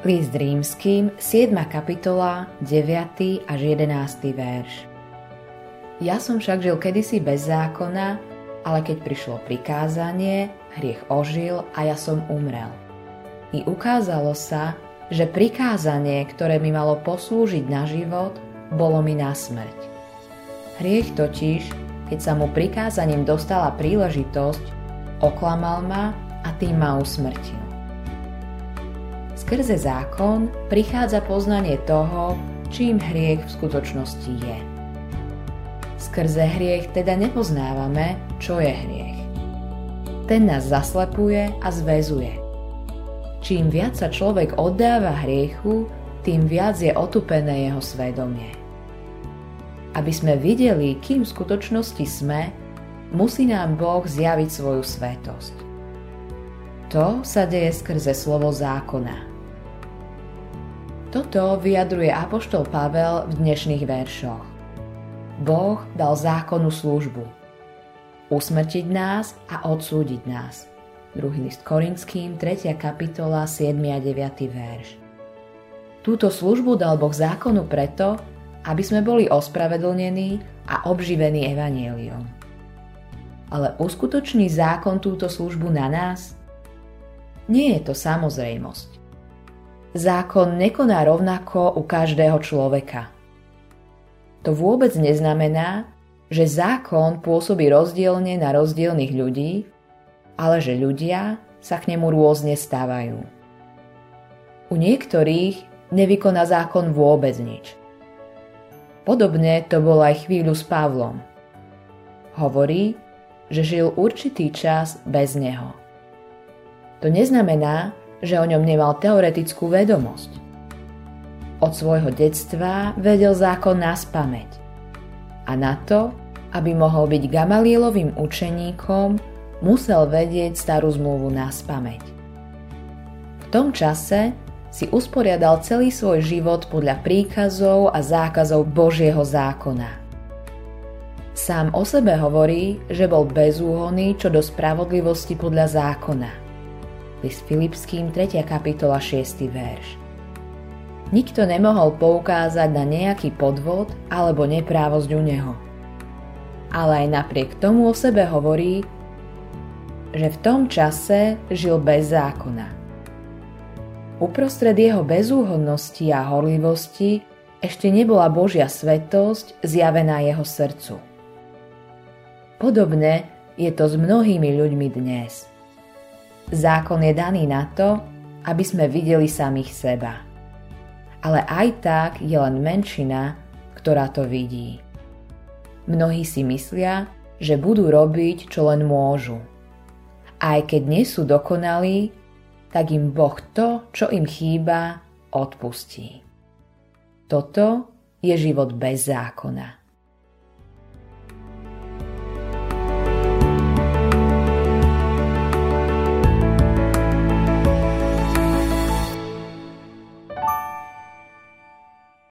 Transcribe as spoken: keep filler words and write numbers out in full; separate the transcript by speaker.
Speaker 1: List Rímskym, siedma kapitola, deviaty až jedenásty verš. Ja som však žil kedysi bez zákona, ale keď prišlo prikázanie, hriech ožil a ja som umrel. I ukázalo sa, že prikázanie, ktoré mi malo poslúžiť na život, bolo mi na smrť. Hriech totiž, keď sa mu prikázaním dostala príležitosť, oklamal ma a tým ma usmrtil. Skrze zákon prichádza poznanie toho, čím hriech v skutočnosti je. Skrze hriech teda nepoznávame, čo je hriech. Ten nás zaslepuje a zväzuje. Čím viac sa človek oddáva hriechu, tým viac je otupené jeho svedomie. Aby sme videli, kým v skutočnosti sme, musí nám Boh zjaviť svoju svätosť. To sa deje skrze slovo zákona. Toto vyjadruje apoštol Pavel v dnešných veršoch. Boh dal zákonnú službu. Usmrtiť nás a odsúdiť nás. Druhý list Korinským, tretia kapitola, siedmy a deviaty verš. Túto službu dal Boh zákonu preto, aby sme boli ospravedlnení a obživení evanjeliom. Ale uskutoční zákon túto službu na nás? Nie je to samozrejmosť. Zákon nekoná rovnako u každého človeka. To vôbec neznamená, že zákon pôsobí rozdielne na rozdielnych ľudí, ale že ľudia sa k nemu rôzne stávajú. U niektorých nevykoná zákon vôbec nič. Podobne to bolo aj chvíľu s Pavlom. Hovorí, že žil určitý čas bez neho. To neznamená, že o ňom nemal teoretickú vedomosť. Od svojho detstva vedel zákon naspamäť. A na to, aby mohol byť Gamalielovým učeníkom, musel vedieť starú zmluvu naspamäť. V tom čase si usporiadal celý svoj život podľa príkazov a zákazov Božieho zákona. Sám o sebe hovorí, že bol bezúhonný čo do spravodlivosti podľa zákona. List Filipským, tretia kapitola, šiesty verš. Nikto nemohol poukázať na nejaký podvod alebo neprávosť u neho. Ale aj napriek tomu o sebe hovorí, že v tom čase žil bez zákona. Uprostred jeho bezúhonnosti a horlivosti ešte nebola Božia svätosť zjavená jeho srdcu. Podobne je to s mnohými ľuďmi dnes. Zákon je daný na to, aby sme videli samých seba. Ale aj tak je len menšina, ktorá to vidí. Mnohí si myslia, že budú robiť, čo len môžu. A aj keď nie sú dokonalí, tak im Boh to, čo im chýba, odpustí. Toto je život bez zákona.